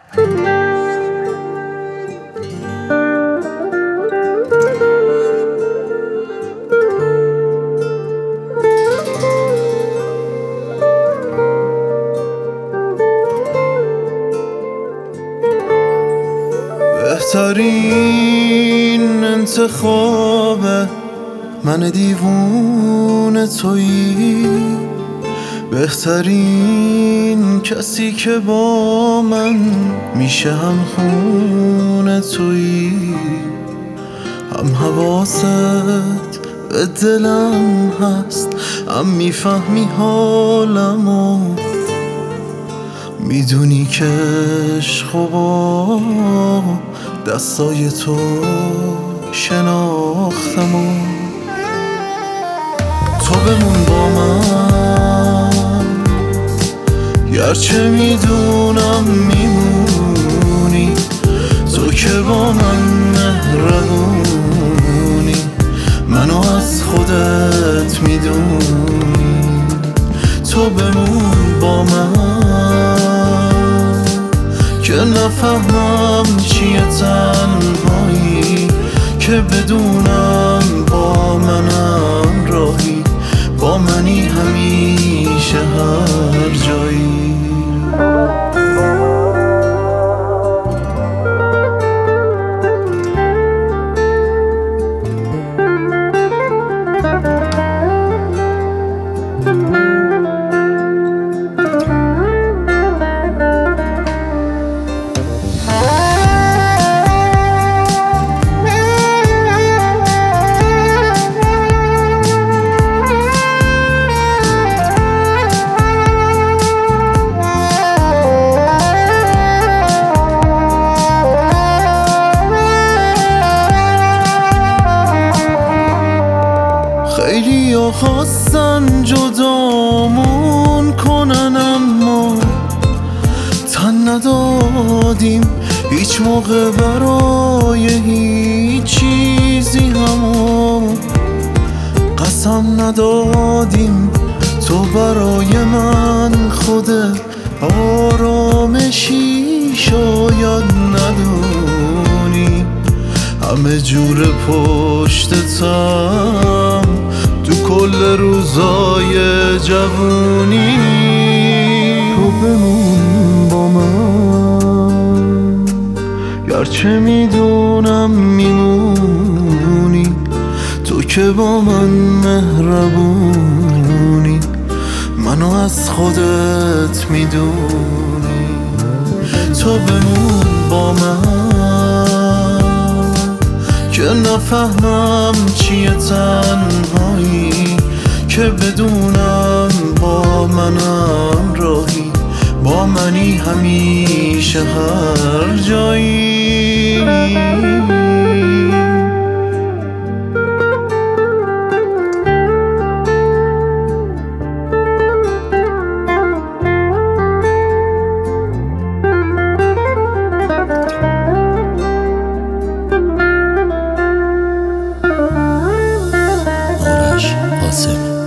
بهترین انتخاب من دیوونه تویی، بهترین کسی که با من میشه هم خونه تویی، هم حواست به دلم هست، هم میفهمی حالمو، میدونی که عشقو با دستای تو شناختم و تو بمون با من، گرچه میدونم میمونی، تو که با من مهربونی، منو از خودت میدونی، تو بمون با من که نفهمم چیه تنهایی، که بدونم با منم راهی، با منی همیشه هر جایی. خیلی ها خواستن جدامون کنن، اما تن ندادیم هیچ موقع برای هیچ چیزی، همون قسم ندادیم تو برای من خود آرامشی، شاید ندونی همه جور پشتتم تو کل روزای جوونی. تو بمون با من، گرچه میدونم میمونی، تو که با من مهربونی، منو از خودت میدونی، تو بمون با من که نفهمم چیه تنهایی، که بدونم با منم راهی، با منی همیشه هر جایی. آرش قاسمی.